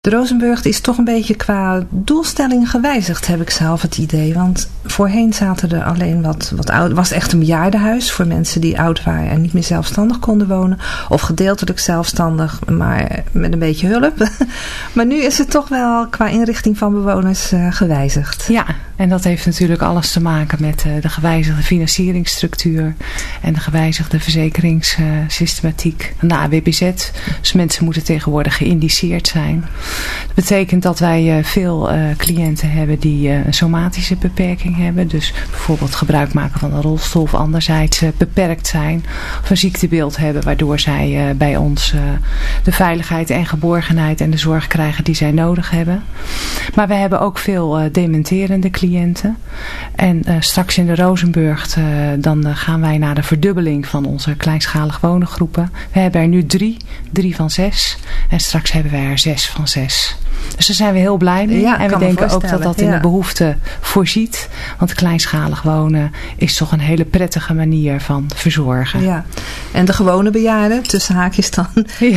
De Rozenburg is toch een beetje qua doelstelling gewijzigd, heb ik zelf het idee. Want voorheen zaten er alleen wat oud. Was echt een bejaardenhuis voor mensen die oud waren en niet meer zelfstandig konden wonen. Of gedeeltelijk zelfstandig, maar met een beetje hulp. Maar nu is het toch wel qua inrichting van bewoners gewijzigd. Ja, en dat heeft natuurlijk alles te maken met de gewijzigde financieringsstructuur en de gewijzigde verzekeringssystematiek. De AWBZ, dus mensen moeten tegenwoordig geïndiceerd zijn. Dat betekent dat wij veel cliënten hebben die een somatische beperking hebben. Dus bijvoorbeeld gebruik maken van een rolstoel of anderzijds beperkt zijn. Of een ziektebeeld hebben waardoor zij bij ons de veiligheid en geborgenheid en de zorg krijgen die zij nodig hebben. Maar we hebben ook veel dementerende cliënten. En straks in de Rozenburg dan gaan wij naar de verdubbeling van onze kleinschalig wonengroepen. We hebben er nu 3 van 6. En straks hebben wij er 6 van 6. Dus daar zijn we heel blij mee. Ja, en we denken ook dat dat in de behoefte voorziet. Want kleinschalig wonen is toch een hele prettige manier van verzorgen. Ja. En de gewone bejaarden, tussen haakjes dan,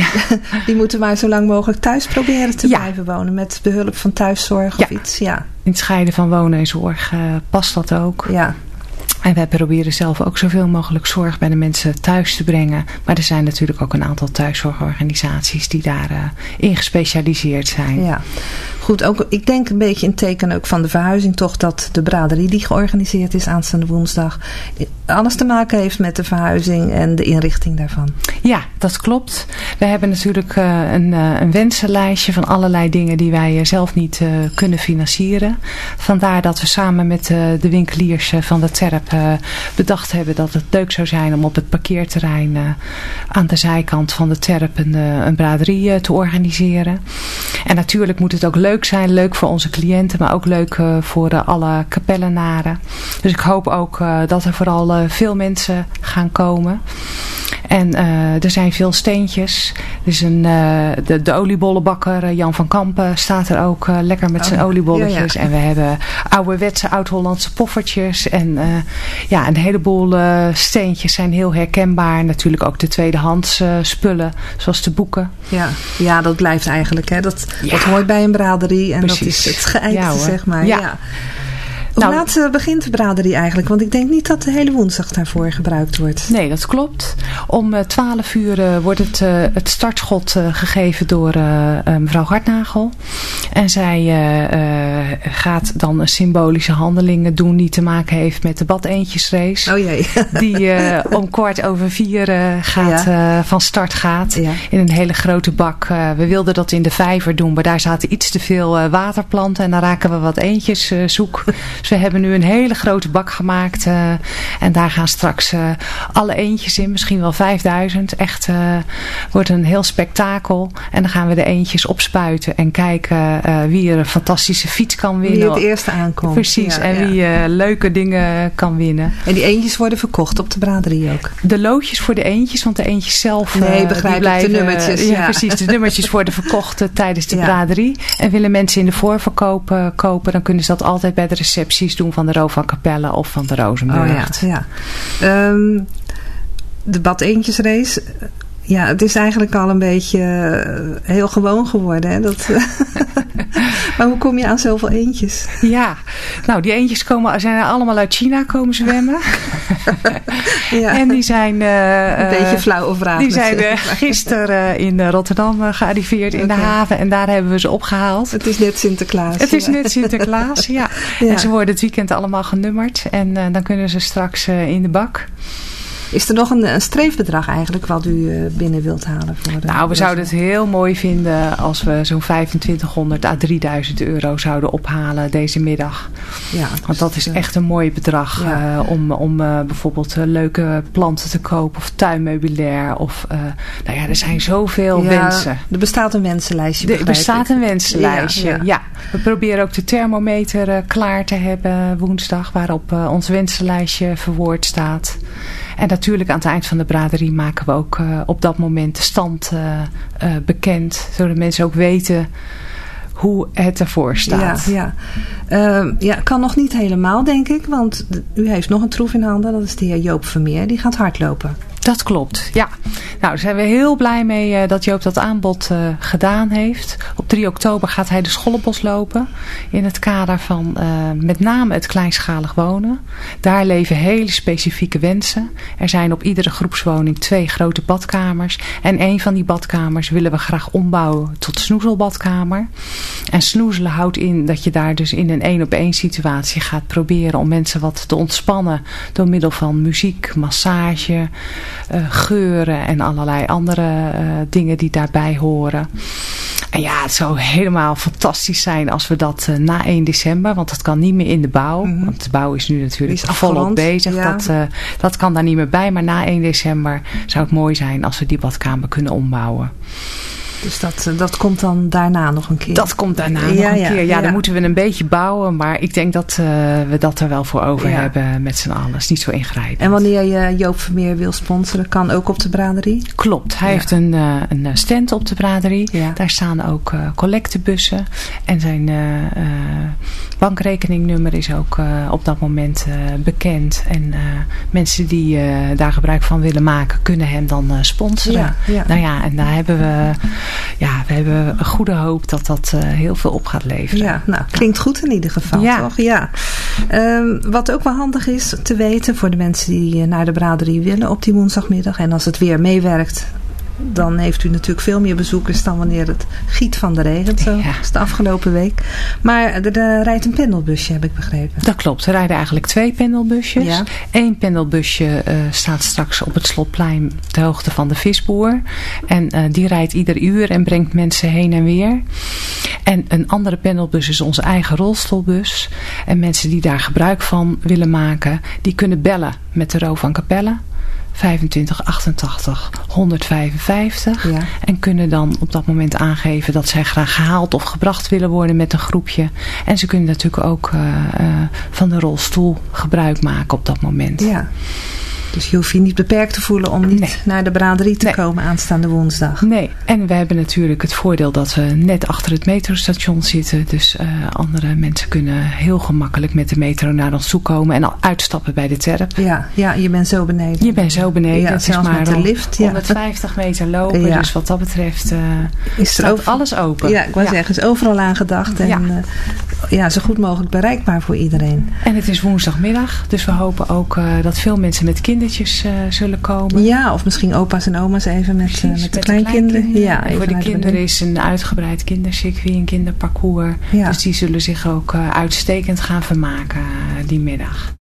die moeten maar zo lang mogelijk thuis proberen te blijven wonen. Met behulp van thuiszorg of iets. Ja. In het scheiden van wonen en zorg past dat ook. Ja. En wij proberen zelf ook zoveel mogelijk zorg bij de mensen thuis te brengen. Maar er zijn natuurlijk ook een aantal thuiszorgorganisaties die daarin gespecialiseerd zijn. Ja. Goed, ook, ik denk een beetje in teken ook van de verhuizing toch dat de braderie die georganiseerd is aanstaande woensdag alles te maken heeft met de verhuizing en de inrichting daarvan. Ja, dat klopt. We hebben natuurlijk een wensenlijstje van allerlei dingen die wij zelf niet kunnen financieren. Vandaar dat we samen met de winkeliers van de Terp bedacht hebben dat het leuk zou zijn om op het parkeerterrein aan de zijkant van de Terp een braderie te organiseren. En natuurlijk moet het ook leuk zijn. Leuk voor onze cliënten, maar ook leuk voor alle kapellenaren. Dus ik hoop ook dat er vooral veel mensen gaan komen. En er zijn veel steentjes. Dus de oliebollenbakker Jan van Kampen staat er ook lekker met zijn oliebolletjes. Ja, ja. En we hebben ouderwetse oud-Hollandse poffertjes. En een heleboel steentjes zijn heel herkenbaar. Natuurlijk ook de tweedehands spullen, zoals de boeken. Ja, dat blijft eigenlijk. Hè? Dat hoort bij een braderie. En precies. Dat is het geëikte, zeg maar. Ja. Hoe laat begint de braderie eigenlijk? Want ik denk niet dat de hele woensdag daarvoor gebruikt wordt. Nee, dat klopt. Om 12 uur wordt het startschot gegeven door mevrouw Hartnagel. En zij gaat dan een symbolische handeling doen die te maken heeft met de badeentjesrace. Oh jee. Die om 4:15 van start gaat. Ja. In een hele grote bak. We wilden dat in de vijver doen, maar daar zaten iets te veel waterplanten. En dan raken we wat eentjes zoek. Dus we hebben nu een hele grote bak gemaakt. En daar gaan straks alle eentjes in. Misschien wel 5000. Echt wordt een heel spektakel. En dan gaan we de eentjes opspuiten. En kijken wie er een fantastische fiets kan winnen. Wie het eerste aankomt. Precies. En wie leuke dingen kan winnen. En die eentjes worden verkocht op de braderie ook? De loodjes voor de eentjes. Want de eentjes zelf begrijp ik. De nummertjes. Ja, precies. De nummertjes worden verkocht tijdens de braderie. En willen mensen in de voorverkoop kopen. Dan kunnen ze dat altijd bij de receptie doen van de Roo van Capelle of van de Rozenburg. Oh ja. De badeentjesrace. Ja, het is eigenlijk al een beetje heel gewoon geworden. Hè? Maar hoe kom je aan zoveel eentjes? Ja, nou die eentjes zijn allemaal uit China komen zwemmen. Ja. En die zijn... een beetje flauwe vraag. Die zijn gisteren in Rotterdam gearriveerd in de haven. En daar hebben we ze opgehaald. Het is net Sinterklaas. Het is net Sinterklaas, ja. En ze worden het weekend allemaal genummerd. En dan kunnen ze straks in de bak. Is er nog een streefbedrag eigenlijk wat u binnen wilt halen? We zouden het heel mooi vinden als we zo'n 2500 à 3000 euro zouden ophalen deze middag. Ja, want dat is echt een mooi bedrag om bijvoorbeeld leuke planten te kopen of tuinmeubilair. Of, er zijn zoveel wensen. Er bestaat een wensenlijstje. Er bestaat een wensenlijstje, ja. We proberen ook de thermometer klaar te hebben woensdag waarop ons wensenlijstje verwoord staat. En natuurlijk aan het eind van de braderie maken we ook op dat moment de stand bekend. Zodat mensen ook weten hoe het ervoor staat. Kan nog niet helemaal denk ik. Want u heeft nog een troef in handen. Dat is de heer Joop Vermeer. Die gaat hardlopen. Dat klopt, ja. Nou, daar zijn we heel blij mee dat Joop dat aanbod gedaan heeft. Op 3 oktober gaat hij de Schollenbos lopen. In het kader van met name het kleinschalig wonen. Daar leven hele specifieke wensen. Er zijn op iedere groepswoning 2 grote badkamers. En 1 van die badkamers willen we graag ombouwen tot snoezelbadkamer. En snoezelen houdt in dat je daar dus in een 1-op-1 situatie gaat proberen om mensen wat te ontspannen. Door middel van muziek, massage, geuren en allerlei andere dingen die daarbij horen. En ja, het zou helemaal fantastisch zijn als we dat na 1 december, want dat kan niet meer in de bouw. Want de bouw is nu natuurlijk volop bezig. Ja. Dat kan daar niet meer bij, maar na 1 december zou het mooi zijn als we die badkamer kunnen ombouwen. Dus dat komt dan daarna nog een keer? Dat komt daarna nog een keer. Ja, dan moeten we een beetje bouwen. Maar ik denk dat we dat er wel voor over hebben met z'n allen. Het is niet zo ingrijpend. En wanneer je Joop Vermeer wil sponsoren, kan ook op de braderie? Klopt. Hij heeft een stand op de braderie. Ja. Daar staan ook collectebussen. En zijn bankrekeningnummer is ook op dat moment bekend. En mensen die daar gebruik van willen maken, kunnen hem dan sponsoren. Ja. Nou ja, en daar hebben we hebben een goede hoop dat dat heel veel op gaat leveren. Ja, nou, klinkt goed in ieder geval, toch? Ja. Wat ook wel handig is te weten voor de mensen die naar de braderie willen op die woensdagmiddag. En als het weer meewerkt, dan heeft u natuurlijk veel meer bezoekers dan wanneer het giet van de regen. Zo is de afgelopen week. Maar er rijdt een pendelbusje, heb ik begrepen. Dat klopt. Er rijden eigenlijk 2 pendelbusjes. Ja. 1 pendelbusje staat straks op het Slotplein ter hoogte van de Visboer. En die rijdt ieder uur en brengt mensen heen en weer. En een andere pendelbus is onze eigen rolstoelbus. En mensen die daar gebruik van willen maken, die kunnen bellen met de Ro van Capelle. 25 88 155 en kunnen dan op dat moment aangeven dat zij graag gehaald of gebracht willen worden met een groepje. En ze kunnen natuurlijk ook van de rolstoel gebruik maken op dat moment. Ja. Dus je hoeft je niet beperkt te voelen om niet naar de braderie te komen aanstaande woensdag. Nee, en we hebben natuurlijk het voordeel dat we net achter het metrostation zitten. Dus andere mensen kunnen heel gemakkelijk met de metro naar ons toe komen en al uitstappen bij de terp. Ja, je bent zo beneden. Je bent zo beneden. Ja, het is maar met de lift. 150 meter lopen. Ja. Dus wat dat betreft staat alles open. Ja, ik wou zeggen, is overal aan gedacht. En zo goed mogelijk bereikbaar voor iedereen. En het is woensdagmiddag. Dus we hopen ook dat veel mensen met kindertjes zullen komen. Ja, of misschien opa's en oma's even met de kleinkinderen. Ja, en voor de kinderen is een uitgebreid kindercircuit, een kinderparcours. Ja. Dus die zullen zich ook uitstekend gaan vermaken die middag.